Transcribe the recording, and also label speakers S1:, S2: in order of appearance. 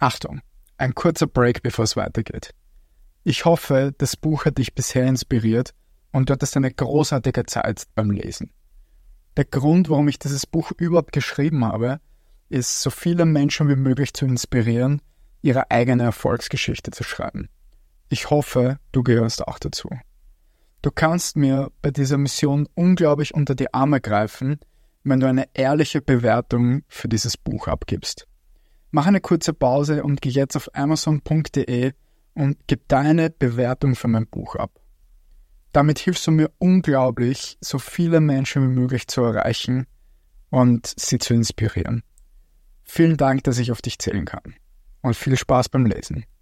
S1: Achtung, ein kurzer Break, bevor es weitergeht. Ich hoffe, das Buch hat dich bisher inspiriert und du hattest eine großartige Zeit beim Lesen. Der Grund, warum ich dieses Buch überhaupt geschrieben habe, ist, so viele Menschen wie möglich zu inspirieren, ihre eigene Erfolgsgeschichte zu schreiben. Ich hoffe, du gehörst auch dazu. Du kannst mir bei dieser Mission unglaublich unter die Arme greifen, wenn du eine ehrliche Bewertung für dieses Buch abgibst. Mach eine kurze Pause und geh jetzt auf amazon.de und gib deine Bewertung für mein Buch ab. Damit hilfst du mir unglaublich, so viele Menschen wie möglich zu erreichen und sie zu inspirieren. Vielen Dank, dass ich auf dich zählen kann. Und viel Spaß beim Lesen.